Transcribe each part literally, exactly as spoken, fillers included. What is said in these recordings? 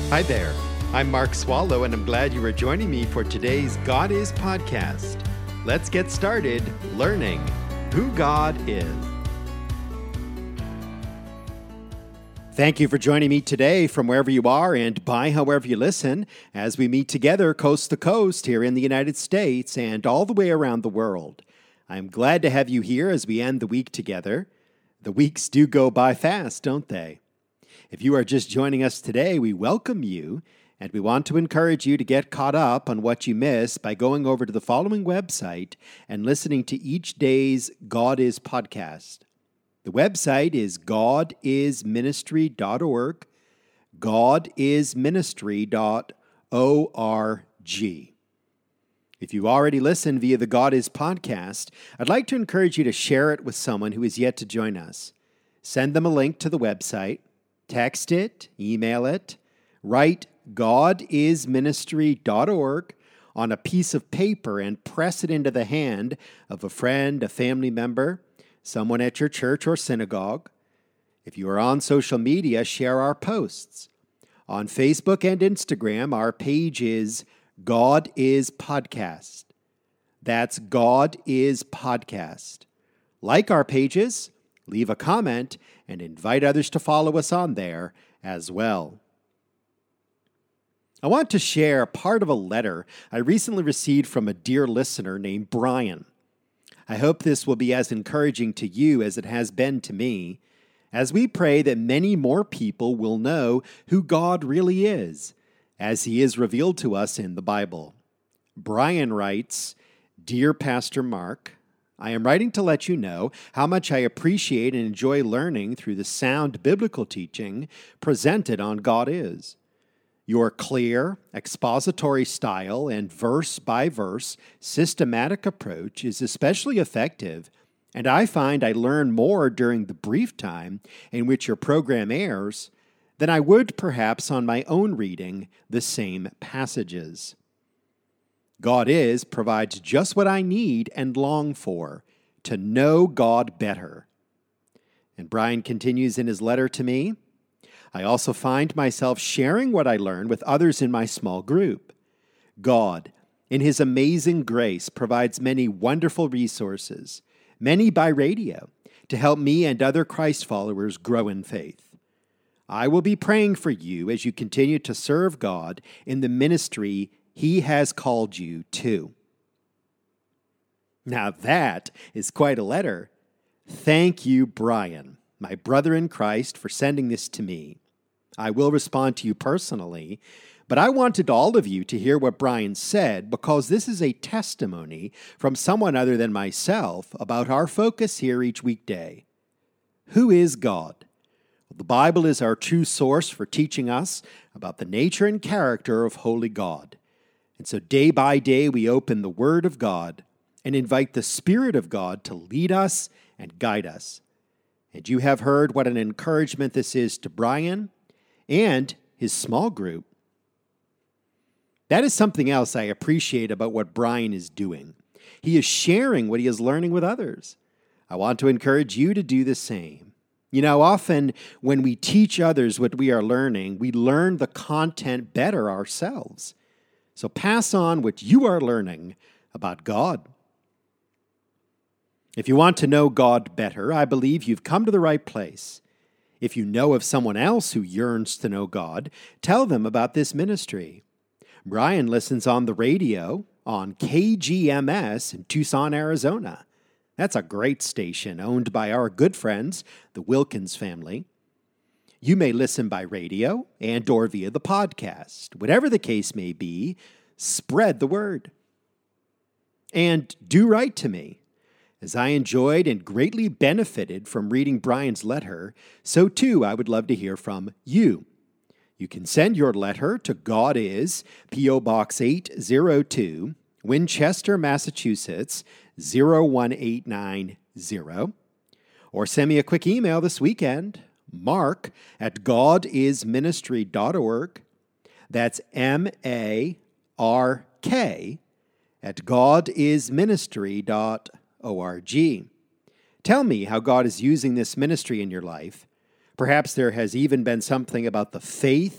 Hi there. I'm Mark Swallow, and I'm glad you are joining me for today's God Is podcast. Let's get started learning who God is. Thank you for joining me today from wherever you are and by however you listen as we meet together coast to coast here in the United States and all the way around the world. I'm glad to have you here as we end the week together. The weeks do go by fast, don't they? If you are just joining us today, we welcome you, and we want to encourage you to get caught up on what you missed by going over to the following website and listening to each day's God Is podcast. The website is god is ministry dot org, god is ministry dot org. If you already listened via the God Is podcast, I'd like to encourage you to share it with someone who is yet to join us. Send them a link to the website. Text it, email it, write god is ministry dot org on a piece of paper and press it into the hand of a friend, a family member, someone at your church or synagogue. If you are on social media, share our posts. On Facebook and Instagram, our page is God Is Podcast. That's God Is Podcast. Like our pages, leave a comment, and invite others to follow us on there as well. I want to share part of a letter I recently received from a dear listener named Brian. I hope this will be as encouraging to you as it has been to me, as we pray that many more people will know who God really is, as He is revealed to us in the Bible. Brian writes, "Dear Pastor Mark, I am writing to let you know how much I appreciate and enjoy learning through the sound biblical teaching presented on God Is. Your clear, expository style and verse-by-verse systematic approach is especially effective, and I find I learn more during the brief time in which your program airs than I would perhaps on my own reading the same passages. God Is provides just what I need and long for, to know God better." And Brian continues in his letter to me, "I also find myself sharing what I learn with others in my small group. God, in His amazing grace, provides many wonderful resources, many by radio, to help me and other Christ followers grow in faith. I will be praying for you as you continue to serve God in the ministry He has called you to." Now that is quite a letter. Thank you, Brian, my brother in Christ, for sending this to me. I will respond to you personally, but I wanted all of you to hear what Brian said because this is a testimony from someone other than myself about our focus here each weekday. Who is God? Well, the Bible is our true source for teaching us about the nature and character of holy God. And so day by day, we open the Word of God and invite the Spirit of God to lead us and guide us. And you have heard what an encouragement this is to Brian and his small group. That is something else I appreciate about what Brian is doing. He is sharing what he is learning with others. I want to encourage you to do the same. You know, often when we teach others what we are learning, we learn the content better ourselves. So pass on what you are learning about God. If you want to know God better, I believe you've come to the right place. If you know of someone else who yearns to know God, tell them about this ministry. Brian listens on the radio on K G M S in Tucson, Arizona. That's a great station owned by our good friends, the Wilkins family. You may listen by radio and or via the podcast. Whatever the case may be, spread the word. And do write to me. As I enjoyed and greatly benefited from reading Brian's letter, so too I would love to hear from you. You can send your letter to God Is, P O Box eight oh two, Winchester, Massachusetts, zero one eight nine zero. Or send me a quick email this weekend, mark at god is ministry dot org. That's M A R K at god is ministry dot org. Tell me how God is using this ministry in your life. Perhaps there has even been something about the faith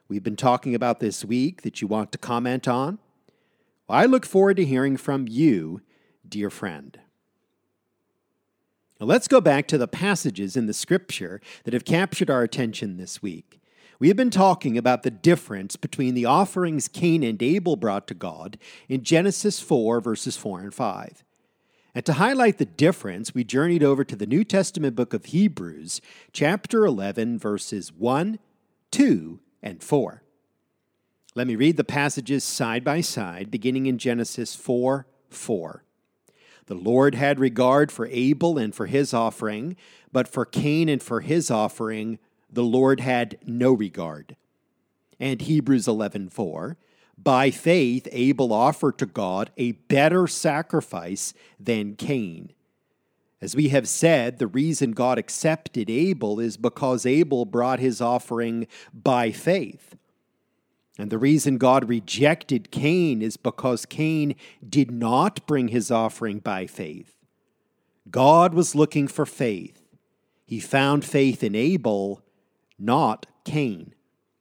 we've been talking about this week that you want to comment on? Well, I look forward to hearing from you, dear friend. Now let's go back to the passages in the Scripture that have captured our attention this week. We have been talking about the difference between the offerings Cain and Abel brought to God in Genesis four, verses four and five. And to highlight the difference, we journeyed over to the New Testament book of Hebrews, chapter eleven, verses one, two, and four. Let me read the passages side by side, beginning in Genesis four, four. The Lord had regard for Abel and for his offering, but for Cain and for his offering the Lord had no regard. And Hebrews eleven, four. By faith, Abel offered to God a better sacrifice than Cain. As we have said, the reason God accepted Abel is because Abel brought his offering by faith. And the reason God rejected Cain is because Cain did not bring his offering by faith. God was looking for faith. He found faith in Abel, not Cain.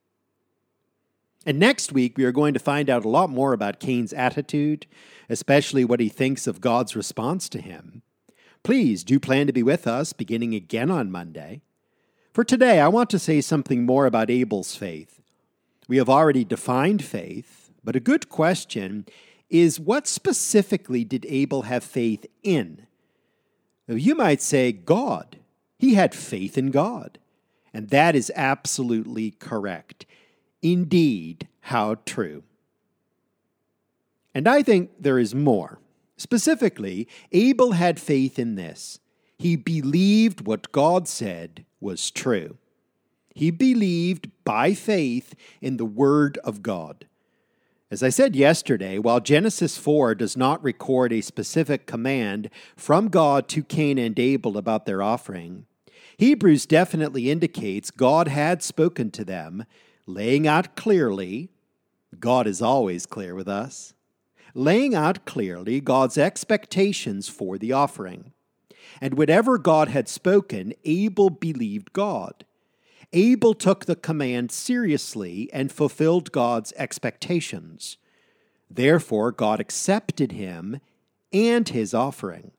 And next week, we are going to find out a lot more about Cain's attitude, especially what he thinks of God's response to him. Please do plan to be with us beginning again on Monday. For today, I want to say something more about Abel's faith. We have already defined faith, but a good question is, what specifically did Abel have faith in? Now, you might say God. He had faith in God. And that is absolutely correct. Indeed, how true. And I think there is more. Specifically, Abel had faith in this. He believed what God said was true. He believed by faith in the Word of God. As I said yesterday, while Genesis four does not record a specific command from God to Cain and Abel about their offering, Hebrews definitely indicates God had spoken to them, laying out clearly, God is always clear with us, laying out clearly God's expectations for the offering. And whatever God had spoken, Abel believed God. Abel took the command seriously and fulfilled God's expectations. Therefore, God accepted him and his offering.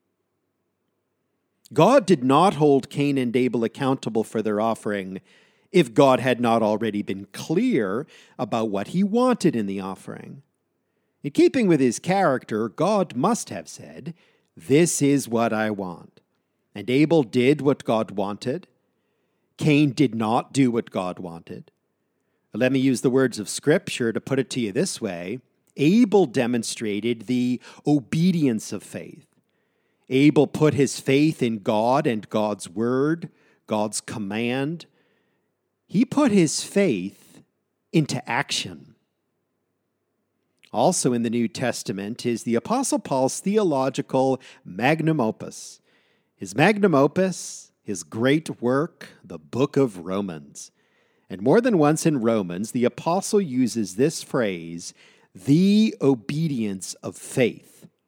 God did not hold Cain and Abel accountable for their offering if God had not already been clear about what he wanted in the offering. In keeping with his character, God must have said, "This is what I want." And Abel did what God wanted. Cain did not do what God wanted. Let me use the words of Scripture to put it to you this way. Abel demonstrated the obedience of faith. Abel put his faith in God and God's word, God's command. He put his faith into action. Also in the New Testament is the Apostle Paul's theological magnum opus. His magnum opus, his great work, the book of Romans. And more than once in Romans, the apostle uses this phrase, the obedience of faith.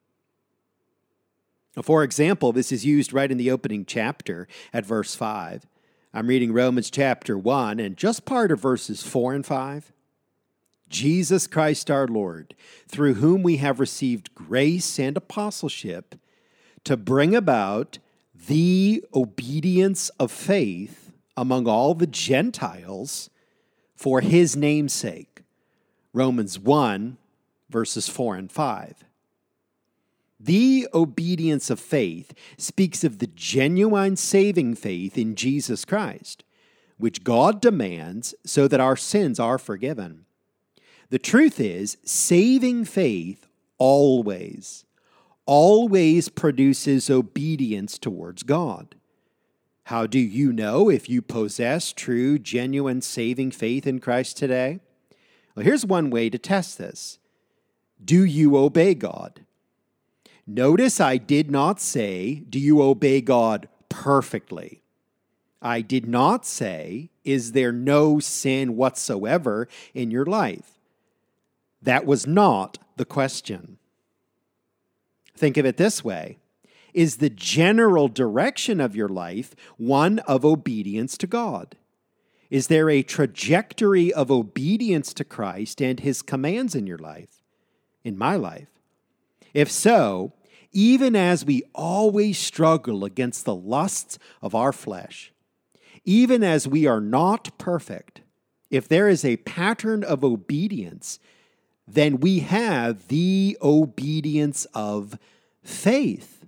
For example, this is used right in the opening chapter at verse five. I'm reading Romans chapter one and just part of verses four and five. Jesus Christ our Lord, through whom we have received grace and apostleship to bring about the obedience of faith among all the Gentiles for his name's sake. Romans one, verses four and five. The obedience of faith speaks of the genuine saving faith in Jesus Christ, which God demands so that our sins are forgiven. The truth is, saving faith always, always produces obedience towards God. How do you know if you possess true, genuine, saving faith in Christ today? Well, here's one way to test this. Do you obey God? Notice I did not say, do you obey God perfectly? I did not say, is there no sin whatsoever in your life? That was not the question. Think of it this way. Is the general direction of your life one of obedience to God? Is there a trajectory of obedience to Christ and his commands in your life, in my life? If so, even as we always struggle against the lusts of our flesh, even as we are not perfect, if there is a pattern of obedience, then we have the obedience of faith.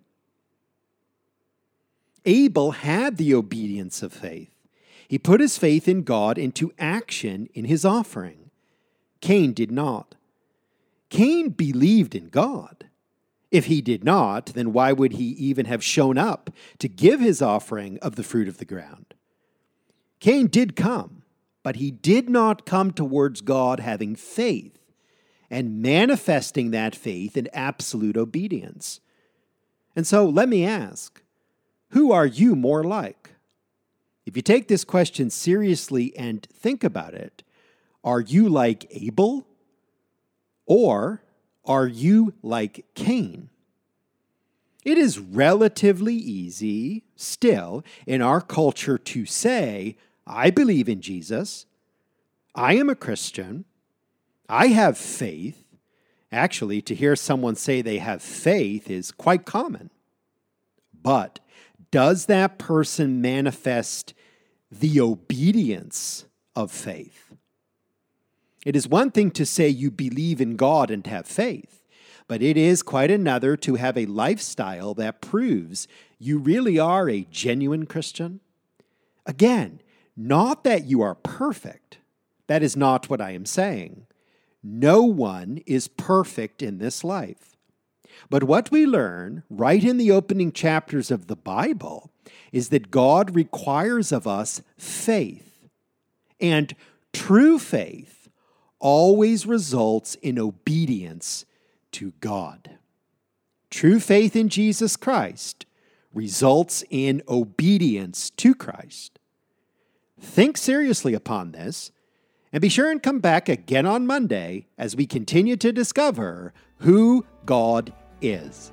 Abel had the obedience of faith. He put his faith in God into action in his offering. Cain did not. Cain believed in God. If he did not, then why would he even have shown up to give his offering of the fruit of the ground? Cain did come, but he did not come towards God having faith and manifesting that faith in absolute obedience. And so let me ask, who are you more like? If you take this question seriously and think about it, are you like Abel? Or are you like Cain? It is relatively easy still in our culture to say, I believe in Jesus, I am a Christian, I have faith. Actually, to hear someone say they have faith is quite common. But does that person manifest the obedience of faith? It is one thing to say you believe in God and have faith, but it is quite another to have a lifestyle that proves you really are a genuine Christian. Again, not that you are perfect. That is not what I am saying. No one is perfect in this life. But what we learn right in the opening chapters of the Bible is that God requires of us faith. And true faith always results in obedience to God. True faith in Jesus Christ results in obedience to Christ. Think seriously upon this, and be sure and come back again on Monday as we continue to discover who God is.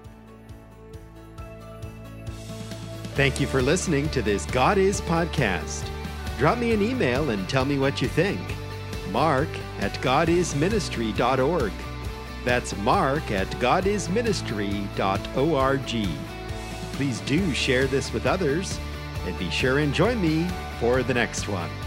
Thank you for listening to this God Is podcast. Drop me an email and tell me what you think. Mark at god is ministry dot org. That's Mark at god is ministry dot org. Please do share this with others, and be sure and join me for the next one.